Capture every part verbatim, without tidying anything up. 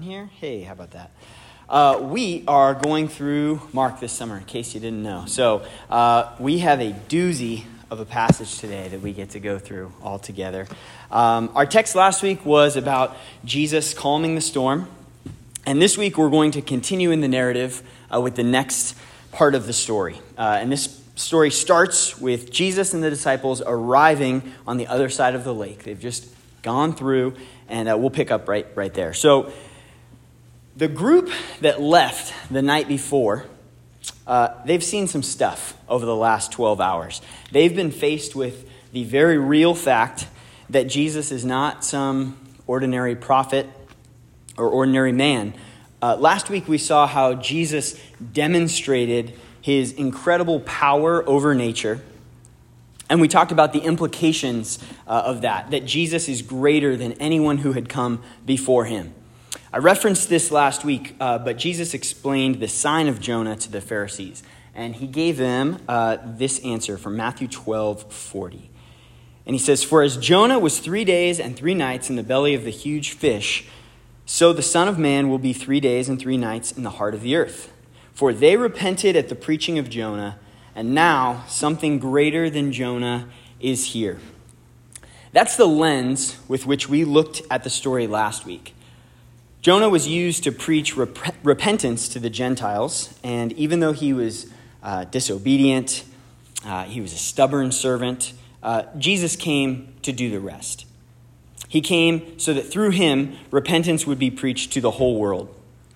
here? Hey, how about that? Uh, we are going through Mark this summer, in case you didn't know. So uh, we have a doozy of a passage today that we get to go through all together. Um, our text last week was about Jesus calming the storm. And this week we're going to continue in the narrative uh, with the next part of the story. Uh, and this story starts with Jesus and the disciples arriving on the other side of the lake. They've just gone through, and uh, we'll pick up right, right there. So the group that left the night before, uh, they've seen some stuff over the last twelve hours. They've been faced with the very real fact that Jesus is not some ordinary prophet or ordinary man. Uh, last week we saw how Jesus demonstrated his incredible power over nature. And we talked about the implications uh, of that, that Jesus is greater than anyone who had come before him. I referenced this last week, uh, but Jesus explained the sign of Jonah to the Pharisees. And he gave them uh, this answer from Matthew twelve forty. And he says, "For as Jonah was three days and three nights in the belly of the huge fish, so the Son of Man will be three days and three nights in the heart of the earth. For they repented at the preaching of Jonah, and now something greater than Jonah is here." That's the lens with which we looked at the story last week. Jonah was used to preach rep- repentance to the Gentiles, and even though he was uh, disobedient, uh, he was a stubborn servant, uh, Jesus came to do the rest. He came so that through him, repentance would be preached to the whole world.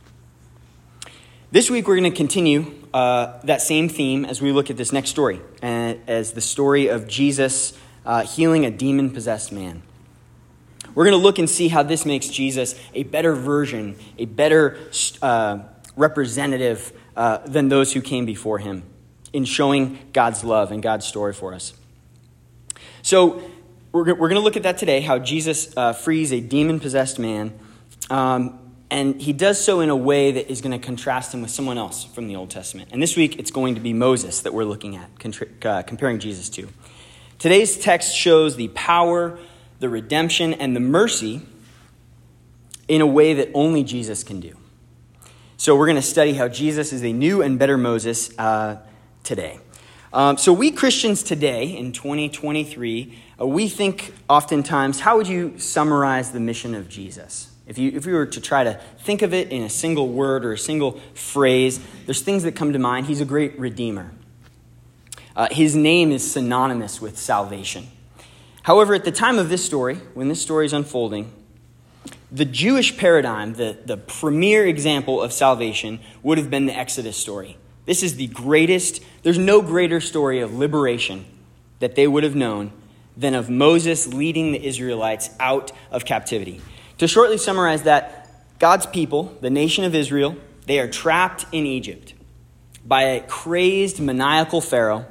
This week, we're going to continue uh, that same theme as we look at this next story, uh, as the story of Jesus uh, healing a demon-possessed man. We're going to look and see how this makes Jesus a better version, a better uh, representative uh, than those who came before him in showing God's love and God's story for us. So we're, we're going to look at that today, how Jesus uh, frees a demon-possessed man. Um, And he does so in a way that is going to contrast him with someone else from the Old Testament. And this week, it's going to be Moses that we're looking at, uh, comparing Jesus to. Today's text shows the power, the redemption, and the mercy in a way that only Jesus can do. So we're going to study how Jesus is a new and better Moses uh, today. Um, so we Christians today, in twenty twenty-three, uh, we think oftentimes, how would you summarize the mission of Jesus? If you if you were to try to think of it in a single word or a single phrase, there's things that come to mind. He's a great redeemer. Uh, his name is synonymous with salvation. However, at the time of this story, when this story is unfolding, the Jewish paradigm, the, the premier example of salvation, would have been the Exodus story. This is the greatest, there's no greater story of liberation that they would have known than of Moses leading the Israelites out of captivity. To shortly summarize that, God's people, the nation of Israel, they are trapped in Egypt by a crazed, maniacal Pharaoh,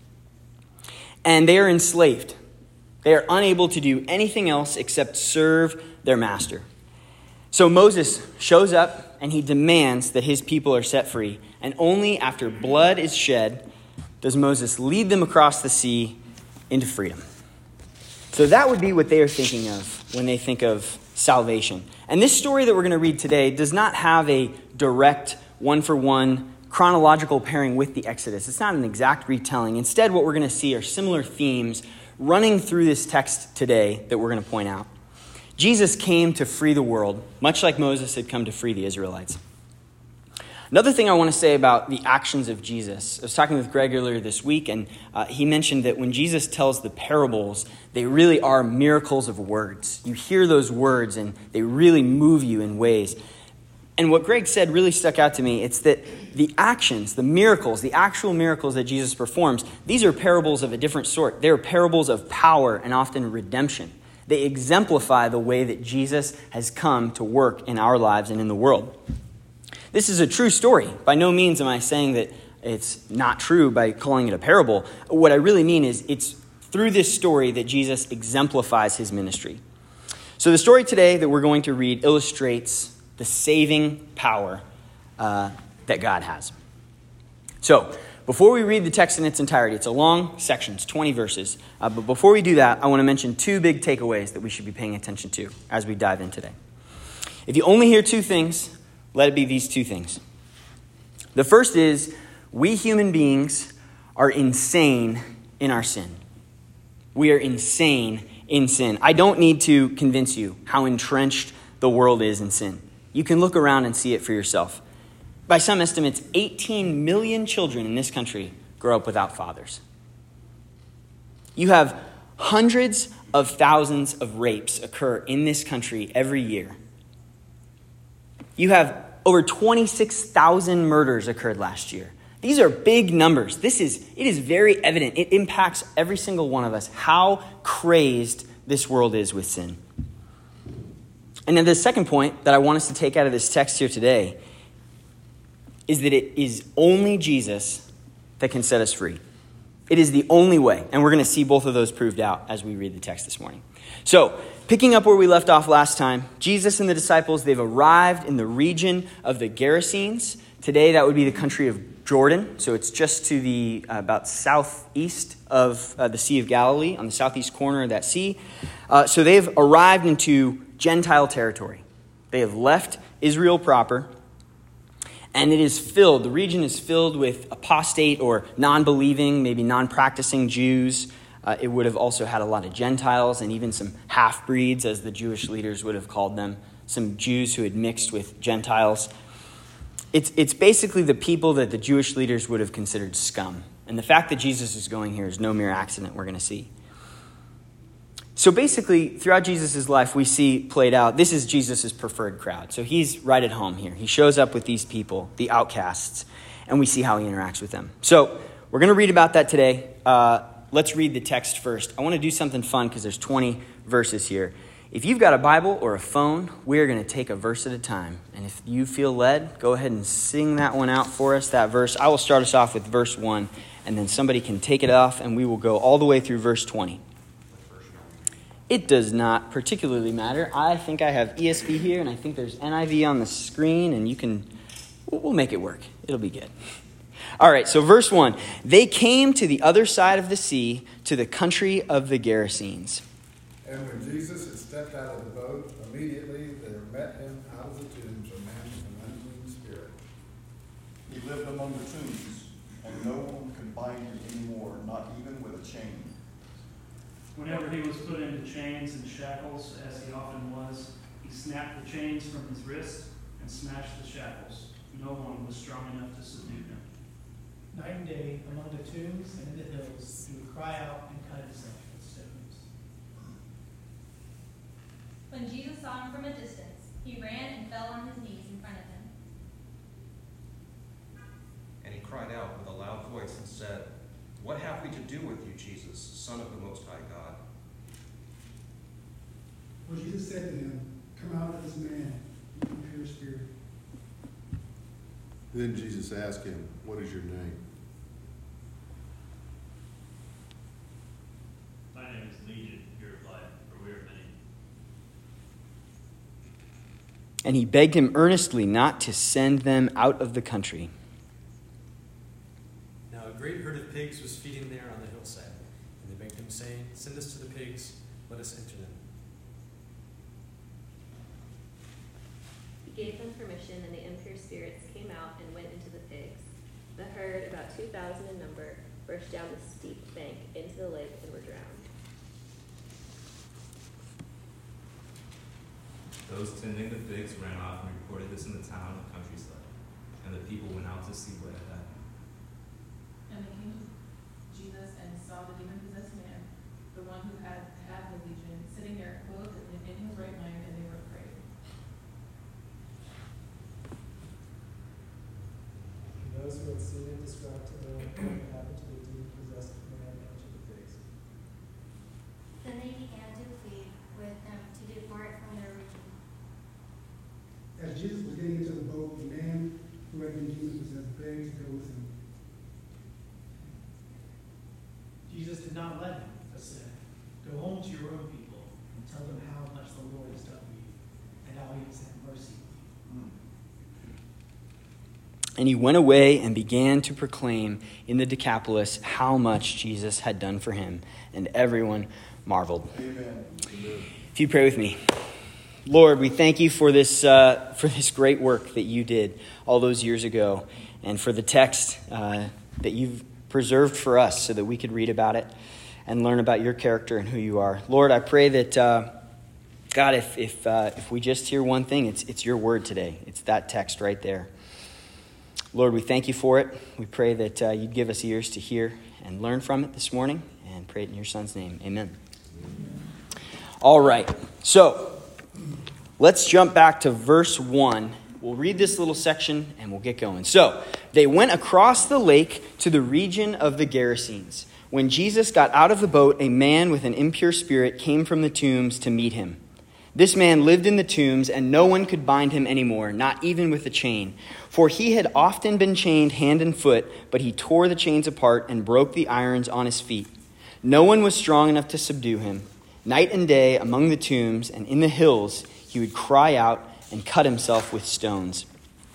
and they are enslaved. They are unable to do anything else except serve their master. So Moses shows up, and he demands that his people are set free, and only after blood is shed does Moses lead them across the sea into freedom. So that would be what they are thinking of when they think of salvation. And this story that we're going to read today does not have a direct one-for-one chronological pairing with the Exodus. It's not an exact retelling. Instead, what we're going to see are similar themes running through this text today that we're going to point out. Jesus came to free the world, much like Moses had come to free the Israelites. Another thing I want to say about the actions of Jesus. I was talking with Greg earlier this week, and uh, he mentioned that when Jesus tells the parables, they really are miracles of words. You hear those words, and they really move you in ways. And what Greg said really stuck out to me. It's that the actions, the miracles, the actual miracles that Jesus performs, these are parables of a different sort. They're parables of power and often redemption. They exemplify the way that Jesus has come to work in our lives and in the world. This is a true story. By no means am I saying that it's not true by calling it a parable. What I really mean is it's through this story that Jesus exemplifies his ministry. So the story today that we're going to read illustrates the saving power uh, that God has. So before we read the text in its entirety, it's a long section, it's twenty verses. Uh, but before we do that, I want to mention two big takeaways that we should be paying attention to as we dive in today. If you only hear two things, let it be these two things. The first is, we human beings are insane in our sin. We are insane in sin. I don't need to convince you how entrenched the world is in sin. You can look around and see it for yourself. By some estimates, eighteen million children in this country grow up without fathers. You have hundreds of thousands of rapes occur in this country every year. You have over twenty-six thousand murders occurred last year. These are big numbers. This is, it is very evident. It impacts every single one of us how crazed this world is with sin. And then the second point that I want us to take out of this text here today is that it is only Jesus that can set us free. It is the only way. And we're going to see both of those proved out as we read the text this morning. So, picking up where we left off last time, Jesus and the disciples, they've arrived in the region of the Gerasenes. Today, that would be the country of Jordan. So it's just to the uh, about southeast of uh, the Sea of Galilee, on the southeast corner of that sea. Uh, so they've arrived into Gentile territory. They have left Israel proper. And it is filled, the region is filled with apostate or non-believing, maybe non-practicing Jews. Uh, it would have also had a lot of Gentiles and even some half-breeds, as the Jewish leaders would have called them, some Jews who had mixed with Gentiles. It's, it's basically the people that the Jewish leaders would have considered scum. And the fact that Jesus is going here is no mere accident, we're going to see. So basically, throughout Jesus' life, we see played out, this is Jesus' preferred crowd. So he's right at home here. He shows up with these people, the outcasts, and we see how he interacts with them. So we're going to read about that today. Uh, let's read the text first. I want to do something fun because there's twenty verses here. If you've got a Bible or a phone, we're going to take a verse at a time. And if you feel led, go ahead and sing that one out for us, that verse. I will start us off with verse one, and then somebody can take it off, and we will go all the way through verse twenty. It does not particularly matter. I think I have E S V here, and I think there's N I V on the screen, and you can, we'll make it work. It'll be good. All right, so verse one. They came to the other side of the sea, to the country of the Gerasenes. And when Jesus had stepped out of the boat, immediately there met him out of the tombs a man with an unclean spirit. He lived among the tombs, and no one could bind him anymore, not even with a chain. Whenever he was put into chains and shackles, as he often was, he snapped the chains from his wrists and smashed the shackles. No one was strong enough to subdue him. Night and day, among the tombs and in the hills, he would cry out and cut himself with stones. When Jesus saw him from a distance, he ran and fell on his knees in front of him. And he cried out with a loud voice and said, "What have we to do with you, Jesus, Son of the Most High God?" Well, Jesus said to him, "Come out of this man, you impure spirit." Then Jesus asked him, "What is your name?" "My name is Legion," he replied, "for we are many." And he begged him earnestly not to send them out of the country. Now a great herd of pigs was feeding there on the hillside. And they begged him, saying, "Send us to the pigs, let us enter them." He gave them permission, and the impure spirits came out and went into the pigs. The herd, about two thousand in number, rushed down the steep bank into the lake and were drowned. Those tending the pigs ran off and reported this in the town and countryside, and the people went out to see what had happened. And they came to Jesus and saw the demon-possessed man, the one who had had the legion, sitting there clothed in his right mind, and they were afraid. And those who had seen it described to them what happened to the demon-possessed man and to the pigs. Then they began to plead with him to depart from their region. As Jesus was getting into the boat, the man who had been demon-possessed begged to go with him. Jesus did not let him, but said, "Go home to your own people and tell them how much the Lord has done for you and how he has had mercy on you." And he went away and began to proclaim in the Decapolis how much Jesus had done for him, and everyone marveled. Amen. If you pray with me. Lord, we thank you for this uh, for this great work that you did all those years ago, and for the text uh, that you've preserved for us so that we could read about it and learn about your character and who you are. Lord, I pray that, uh, God, if if uh, if we just hear one thing, it's it's your word today. It's that text right there. Lord, we thank you for it. We pray that uh, you'd give us ears to hear and learn from it this morning, and pray it in your son's name. Amen. All right, so let's jump back to verse one. We'll read this little section and we'll get going. So, they went across the lake to the region of the Gerasenes. When Jesus got out of the boat, a man with an impure spirit came from the tombs to meet him. This man lived in the tombs, and no one could bind him anymore, not even with a chain. For he had often been chained hand and foot, but he tore the chains apart and broke the irons on his feet. No one was strong enough to subdue him. Night and day, among the tombs and in the hills, he would cry out and cut himself with stones.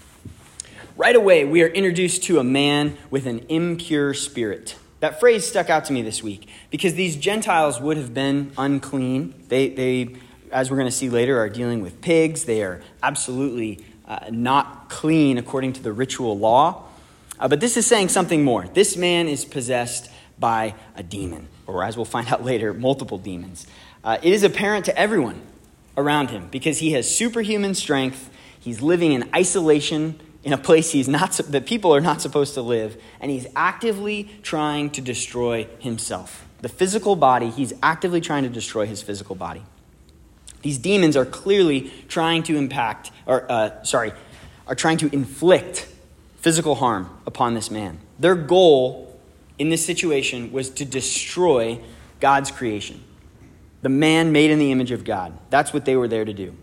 Right away, we are introduced to a man with an impure spirit. That phrase stuck out to me this week because these Gentiles would have been unclean. They, they as we're going to see later, are dealing with pigs. They are absolutely uh, not clean according to the ritual law. Uh, but this is saying something more. This man is possessed by a demon, or as we'll find out later, multiple demons. Uh, it is apparent to everyone around him because he has superhuman strength. He's living in isolation in a place he's not that people are not supposed to live, and he's actively trying to destroy himself. The physical body, he's actively trying to destroy his physical body. These demons are clearly trying to impact, or uh, sorry, are trying to inflict physical harm upon this man. Their goal in this situation was to destroy God's creation. The man made in the image of God. That's what they were there to do.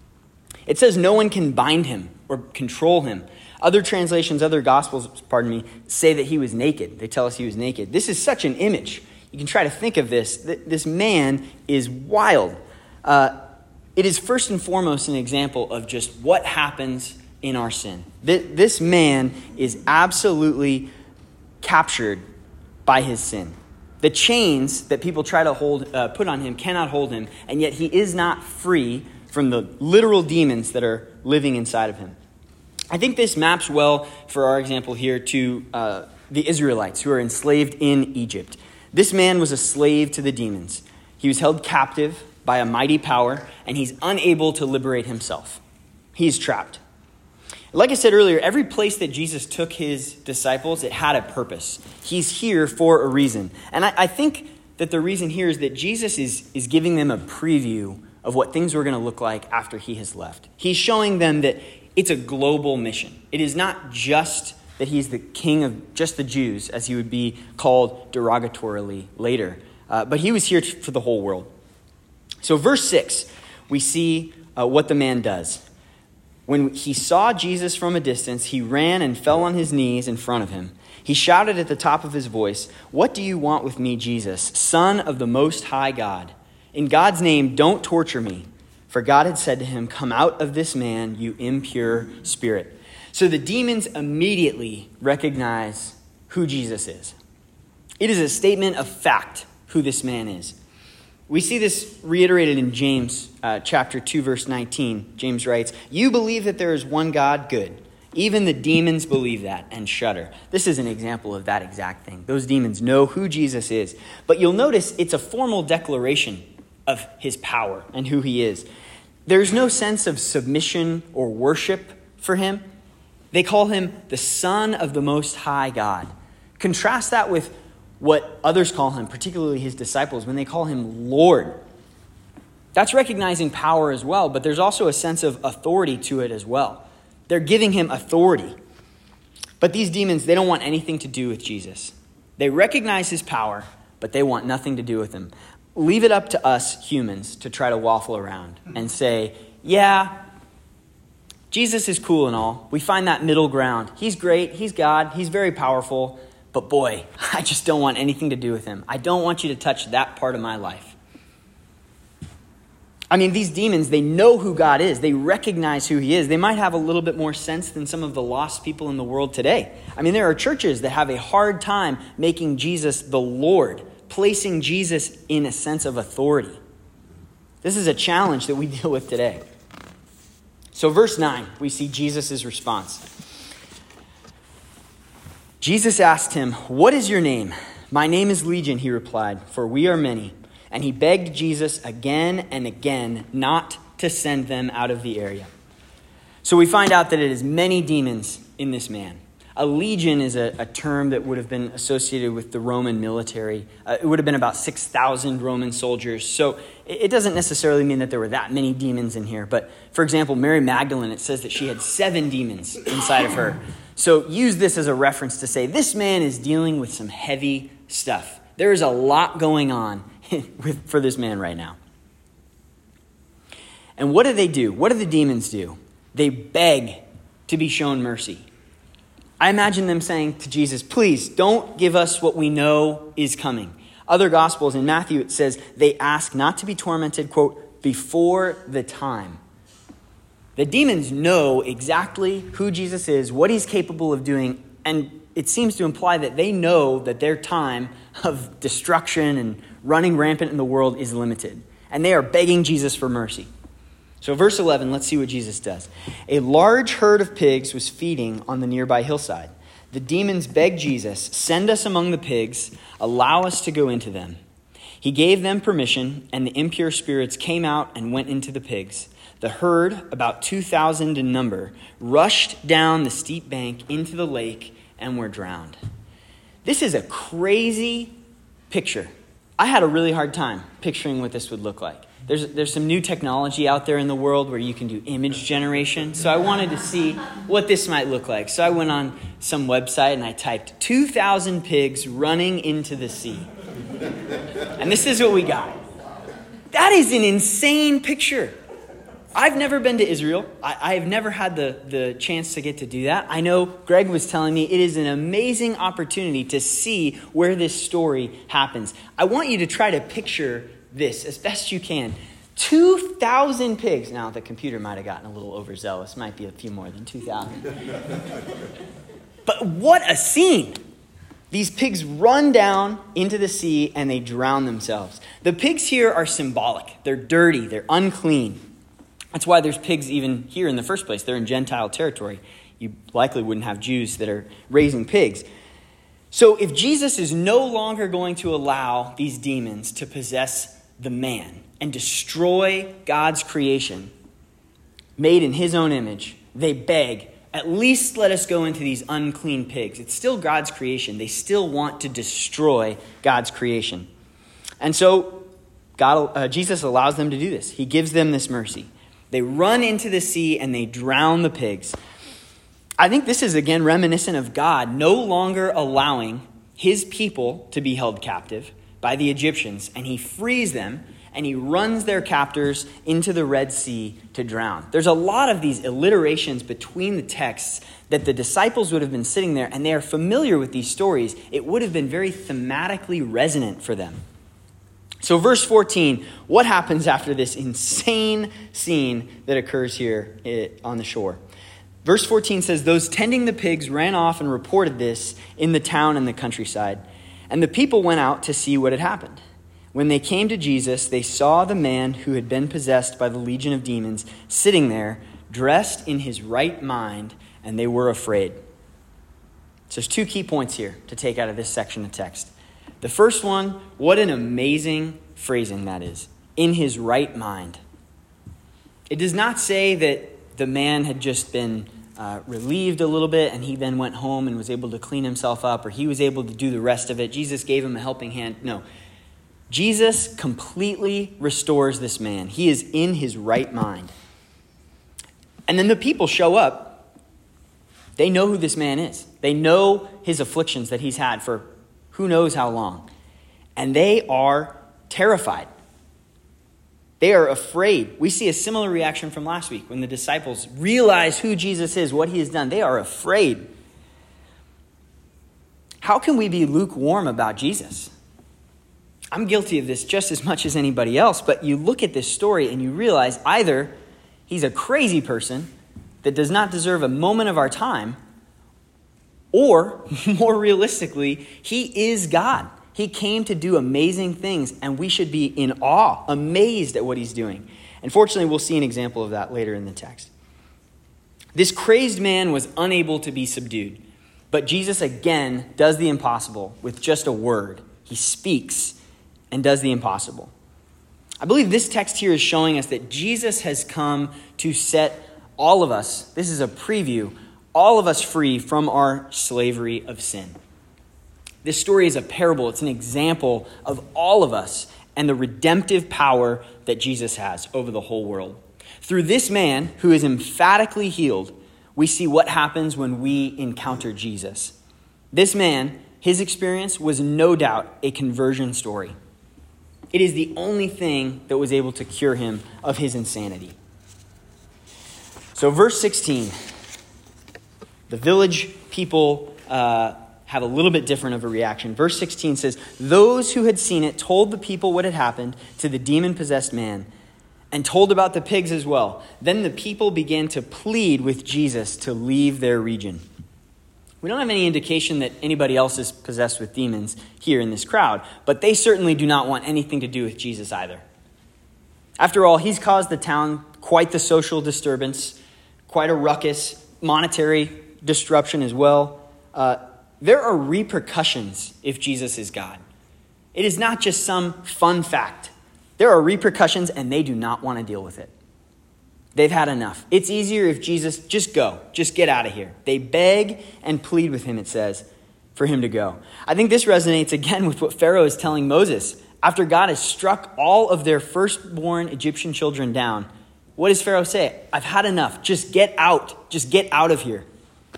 It says no one can bind him or control him. Other translations, other gospels, pardon me, say that he was naked. They tell us he was naked. This is such an image. You can try to think of this. This man is wild. Uh, it is first and foremost an example of just what happens in our sin. This man is absolutely captured by his sin. The chains that people try to hold, uh, put on him cannot hold him, and yet he is not free from the literal demons that are living inside of him. I think this maps well for our example here to uh, the Israelites who are enslaved in Egypt. This man was a slave to the demons. He was held captive by a mighty power, and he's unable to liberate himself. He's trapped. Like I said earlier, every place that Jesus took his disciples, it had a purpose. He's here for a reason. And I, I think that the reason here is that Jesus is, is giving them a preview of what things were going to look like after he has left. He's showing them that it's a global mission. It is not just that he's the king of just the Jews, as he would be called derogatorily later. Uh, but he was here t- for the whole world. So verse six, we see uh, what the man does. When he saw Jesus from a distance, he ran and fell on his knees in front of him. He shouted at the top of his voice, "What do you want with me, Jesus, Son of the Most High God? In God's name, don't torture me." For God had said to him, "Come out of this man, you impure spirit." So the demons immediately recognize who Jesus is. It is a statement of fact who this man is. We see this reiterated in James uh, chapter two, verse nineteen. James writes, "You believe that there is one God? Good. Even the demons believe that and shudder." This is an example of that exact thing. Those demons know who Jesus is. But you'll notice it's a formal declaration of his power and who he is. There's no sense of submission or worship for him. They call him the Son of the Most High God. Contrast that with what others call him, particularly his disciples, when they call him Lord. That's recognizing power as well, but there's also a sense of authority to it as well. They're giving him authority. But these demons, they don't want anything to do with Jesus. They recognize his power, but they want nothing to do with him. Leave it up to us humans to try to waffle around and say, yeah, Jesus is cool and all. We find that middle ground. He's great. He's God. He's very powerful. But boy, I just don't want anything to do with him. I don't want you to touch that part of my life. I mean, these demons, they know who God is. They recognize who he is. They might have a little bit more sense than some of the lost people in the world today. I mean, there are churches that have a hard time making Jesus the Lord, placing Jesus in a sense of authority. This is a challenge that we deal with today. So verse nine, we see Jesus' response. Jesus asked him, "What is your name?" "My name is Legion," he replied, "for we are many." And he begged Jesus again and again not to send them out of the area. So we find out that it is many demons in this man. A legion is a, a term that would have been associated with the Roman military. Uh, it would have been about six thousand Roman soldiers. So it, it doesn't necessarily mean that there were that many demons in here. But for example, Mary Magdalene, it says that she had seven demons inside of her. So use this as a reference to say this man is dealing with some heavy stuff. There is a lot going on with, for this man right now. And what do they do? What do the demons do? They beg to be shown mercy. I imagine them saying to Jesus, "Please don't give us what we know is coming." Other Gospels, in Matthew, it says they ask not to be tormented, quote, "before the time." The demons know exactly who Jesus is, what he's capable of doing, and it seems to imply that they know that their time of destruction and running rampant in the world is limited. And they are begging Jesus for mercy. So verse eleven, let's see what Jesus does. A large herd of pigs was feeding on the nearby hillside. The demons begged Jesus, "Send us among the pigs, allow us to go into them." He gave them permission, and the impure spirits came out and went into the pigs. The herd, about two thousand in number, rushed down the steep bank into the lake and were drowned. This is a crazy picture. I had a really hard time picturing what this would look like. There's there's some new technology out there in the world where you can do image generation. So I wanted to see what this might look like. So I went on some website and I typed two thousand pigs running into the sea. And this is what we got. That is an insane picture. I've never been to Israel. I, I've never had the, the chance to get to do that. I know Greg was telling me it is an amazing opportunity to see where this story happens. I want you to try to picture this as best you can. two thousand pigs. Now, the computer might have gotten a little overzealous. Might be a few more than two thousand. But what a scene. These pigs run down into the sea and they drown themselves. The pigs here are symbolic. They're dirty. They're unclean. That's why there's pigs even here in the first place. They're in Gentile territory. You likely wouldn't have Jews that are raising pigs. So if Jesus is no longer going to allow these demons to possess the man and destroy God's creation, made in his own image, they beg, "At least let us go into these unclean pigs." It's still God's creation. They still want to destroy God's creation. And so God, uh, Jesus allows them to do this. He gives them this mercy. They run into the sea and they drown the pigs. I think this is again reminiscent of God no longer allowing his people to be held captive by the Egyptians. And he frees them and he runs their captors into the Red Sea to drown. There's a lot of these alliterations between the texts that the disciples would have been sitting there and they are familiar with these stories. It would have been very thematically resonant for them. So verse fourteen, what happens after this insane scene that occurs here on the shore? Verse fourteen says, "Those tending the pigs ran off and reported this in the town and the countryside. And the people went out to see what had happened. When they came to Jesus, they saw the man who had been possessed by the legion of demons sitting there, dressed in his right mind, and they were afraid." So there's two key points here to take out of this section of text. The first one, what an amazing phrasing that is. In his right mind. It does not say that the man had just been uh, relieved a little bit and he then went home and was able to clean himself up, or he was able to do the rest of it. Jesus gave him a helping hand. No. Jesus completely restores this man. He is in his right mind. And then the people show up. They know who this man is. They know his afflictions that he's had for who knows how long. And they are terrified. They are afraid. We see a similar reaction from last week when the disciples realize who Jesus is, what he has done. They are afraid. How can we be lukewarm about Jesus? I'm guilty of this just as much as anybody else, but you look at this story and you realize either he's a crazy person that does not deserve a moment of our time, or more realistically, he is God. He came to do amazing things, and we should be in awe, amazed at what he's doing. And fortunately, we'll see an example of that later in the text. This crazed man was unable to be subdued. But Jesus again does the impossible with just a word. He speaks and does the impossible. I believe this text here is showing us that Jesus has come to set all of us, this is a preview, all of us free from our slavery of sin. This story is a parable. It's an example of all of us and the redemptive power that Jesus has over the whole world. Through this man who is emphatically healed, we see what happens when we encounter Jesus. This man, his experience was no doubt a conversion story. It is the only thing that was able to cure him of his insanity. So verse sixteen, the village people uh, have a little bit different of a reaction. Verse sixteen says, those who had seen it told the people what had happened to the demon-possessed man, and told about the pigs as well. Then the people began to plead with Jesus to leave their region. We don't have any indication that anybody else is possessed with demons here in this crowd, but they certainly do not want anything to do with Jesus either. After all, he's caused the town quite the social disturbance, quite a ruckus, monetary disruption as well. Uh, there are repercussions if Jesus is God. It is not just some fun fact. There are repercussions, and they do not want to deal with it. They've had enough. It's easier if Jesus, just go, just get out of here. They beg and plead with him, it says, for him to go. I think this resonates again with what Pharaoh is telling Moses. After God has struck all of their firstborn Egyptian children down, what does Pharaoh say? I've had enough. Just get out. Just get out of here.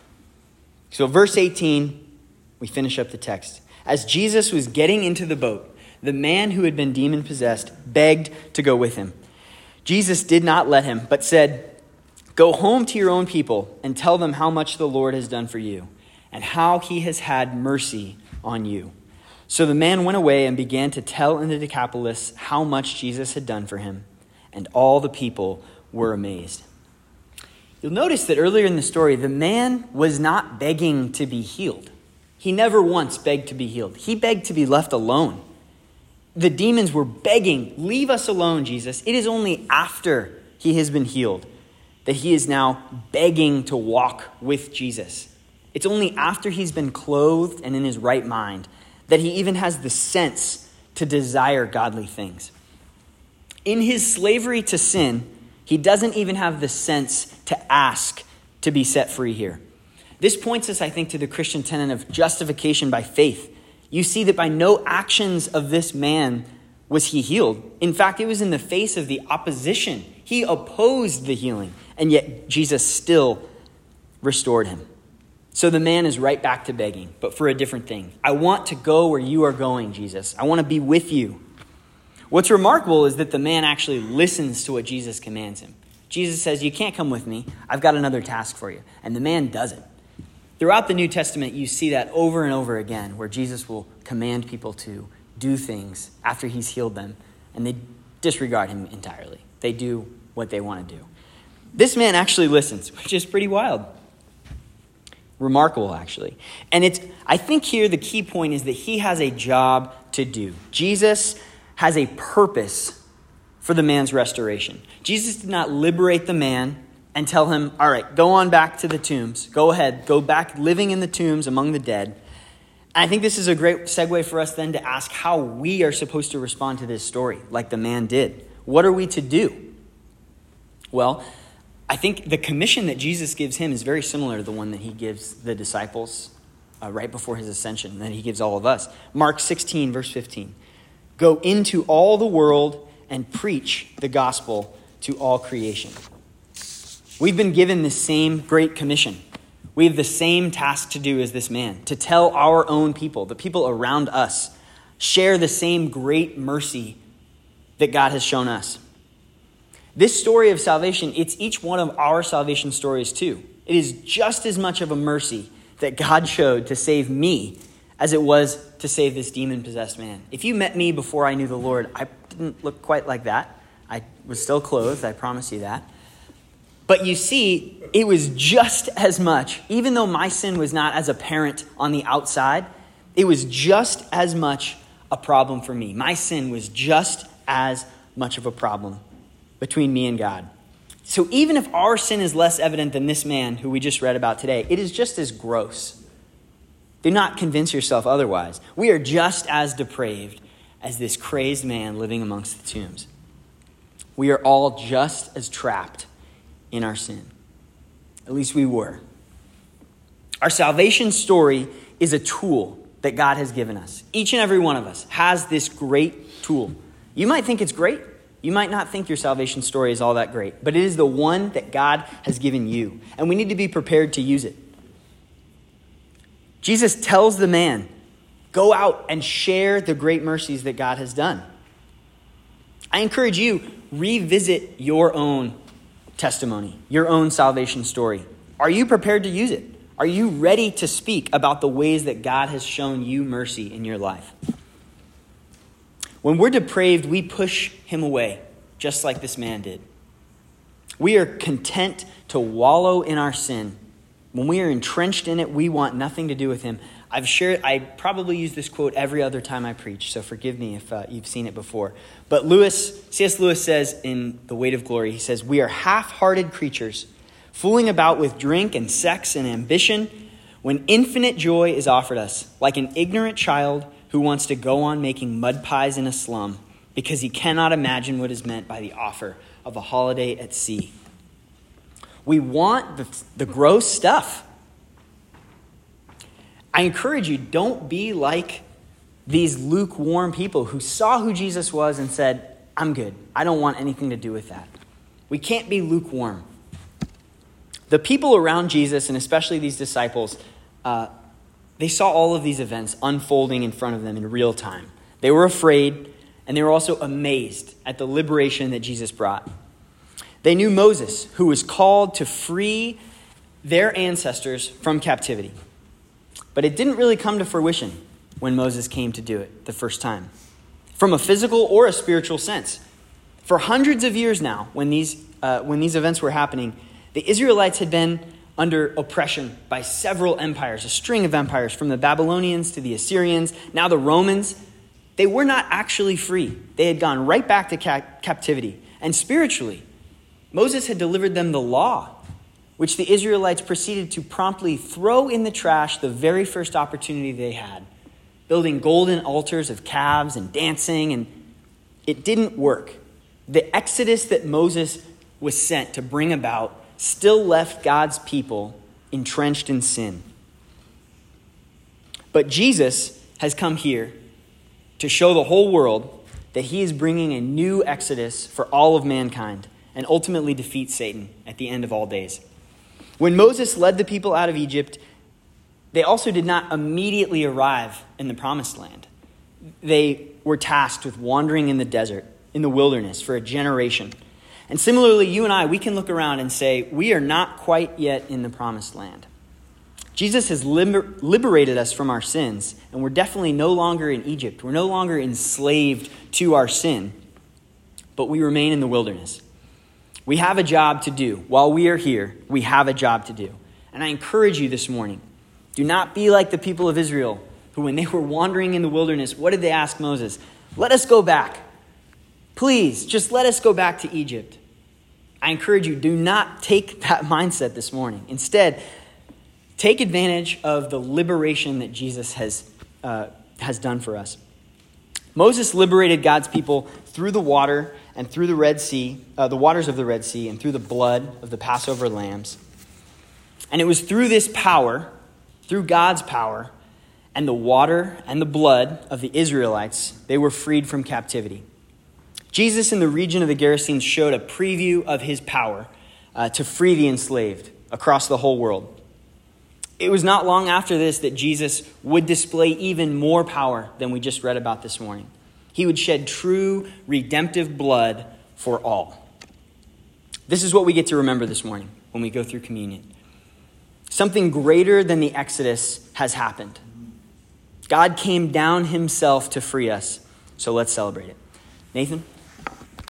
So verse eighteen, we finish up the text. As Jesus was getting into the boat, the man who had been demon-possessed begged to go with him. Jesus did not let him, but said, go home to your own people and tell them how much the Lord has done for you and how he has had mercy on you. So the man went away and began to tell in the Decapolis how much Jesus had done for him, and all the people were amazed. You'll notice that earlier in the story, the man was not begging to be healed. He never once begged to be healed. He begged to be left alone. The demons were begging, leave us alone, Jesus. It is only after he has been healed that he is now begging to walk with Jesus. It's only after he's been clothed and in his right mind that he even has the sense to desire godly things. In his slavery to sin, he doesn't even have the sense to ask to be set free here. This points us, I think, to the Christian tenet of justification by faith. You see that by no actions of this man was he healed. In fact, it was in the face of the opposition. He opposed the healing, and yet Jesus still restored him. So the man is right back to begging, but for a different thing. I want to go where you are going, Jesus. I want to be with you. What's remarkable is that the man actually listens to what Jesus commands him. Jesus says, you can't come with me. I've got another task for you. And the man does it. Throughout the New Testament, you see that over and over again, where Jesus will command people to do things after he's healed them, and they disregard him entirely. They do what they want to do. This man actually listens, which is pretty wild. Remarkable, actually. And it's, I think here the key point is that he has a job to do. Jesus has a purpose for the man's restoration. Jesus did not liberate the man and tell him, all right, go on back to the tombs. Go ahead. Go back living in the tombs among the dead. And I think this is a great segue for us then to ask how we are supposed to respond to this story, like the man did. What are we to do? Well, I think the commission that Jesus gives him is very similar to the one that he gives the disciples uh, right before his ascension, that he gives all of us. Mark sixteen, verse fifteen. Go into all the world and preach the gospel to all creation. We've been given the same great commission. We have the same task to do as this man, to tell our own people, the people around us, share the same great mercy that God has shown us. This story of salvation, it's each one of our salvation stories too. It is just as much of a mercy that God showed to save me as it was to save this demon-possessed man. If you met me before I knew the Lord, I didn't look quite like that. I was still clothed, I promise you that. But you see, it was just as much, even though my sin was not as apparent on the outside, it was just as much a problem for me. My sin was just as much of a problem between me and God. So even if our sin is less evident than this man who we just read about today, it is just as gross. Do not convince yourself otherwise. We are just as depraved as this crazed man living amongst the tombs. We are all just as trapped in our sin. At least we were. Our salvation story is a tool that God has given us. Each and every one of us has this great tool. You might think it's great. You might not think your salvation story is all that great, but it is the one that God has given you, and we need to be prepared to use it. Jesus tells the man, go out and share the great mercies that God has done. I encourage you, revisit your own testimony, your own salvation story. Are you prepared to use it? Are you ready to speak about the ways that God has shown you mercy in your life? When we're depraved, we push him away, just like this man did. We are content to wallow in our sin. When we are entrenched in it, we want nothing to do with him. I've shared, I probably use this quote every other time I preach, so forgive me if uh, you've seen it before. But Lewis, C S Lewis says in The Weight of Glory, he says, we are half-hearted creatures, fooling about with drink and sex and ambition, when infinite joy is offered us, like an ignorant child who wants to go on making mud pies in a slum because he cannot imagine what is meant by the offer of a holiday at sea. We want the, the gross stuff. I encourage you, don't be like these lukewarm people who saw who Jesus was and said, I'm good. I don't want anything to do with that. We can't be lukewarm. The people around Jesus, and especially these disciples, uh, they saw all of these events unfolding in front of them in real time. They were afraid, and they were also amazed at the liberation that Jesus brought. They knew Moses, who was called to free their ancestors from captivity. But it didn't really come to fruition when Moses came to do it the first time, from a physical or a spiritual sense. For hundreds of years now, when these uh, when these events were happening, the Israelites had been under oppression by several empires, a string of empires, from the Babylonians to the Assyrians, now the Romans. They were not actually free. They had gone right back to ca- captivity. And spiritually, Moses had delivered them the law, which the Israelites proceeded to promptly throw in the trash the very first opportunity they had, building golden altars of calves and dancing, and it didn't work. The exodus that Moses was sent to bring about still left God's people entrenched in sin. But Jesus has come here to show the whole world that he is bringing a new exodus for all of mankind and ultimately defeat Satan at the end of all days. When Moses led the people out of Egypt, they also did not immediately arrive in the promised land. They were tasked with wandering in the desert, in the wilderness, for a generation. And similarly, you and I, we can look around and say, we are not quite yet in the promised land. Jesus has liber- liberated us from our sins, and we're definitely no longer in Egypt. We're no longer enslaved to our sin, but we remain in the wilderness. We have a job to do. While we are here, we have a job to do. And I encourage you this morning, do not be like the people of Israel, who when they were wandering in the wilderness, what did they ask Moses? Let us go back. Please, just let us go back to Egypt. I encourage you, do not take that mindset this morning. Instead, take advantage of the liberation that Jesus has, uh, has done for us. Moses liberated God's people through the water and through the Red Sea, uh, the waters of the Red Sea, and through the blood of the Passover lambs. And it was through this power, through God's power, and the water and the blood of the Israelites, they were freed from captivity. Jesus in the region of the Gerasenes showed a preview of his power uh, to free the enslaved across the whole world. It was not long after this that Jesus would display even more power than we just read about this morning. He would shed true redemptive blood for all. This is what we get to remember this morning when we go through communion. Something greater than the Exodus has happened. God came down himself to free us. So let's celebrate it. Nathan?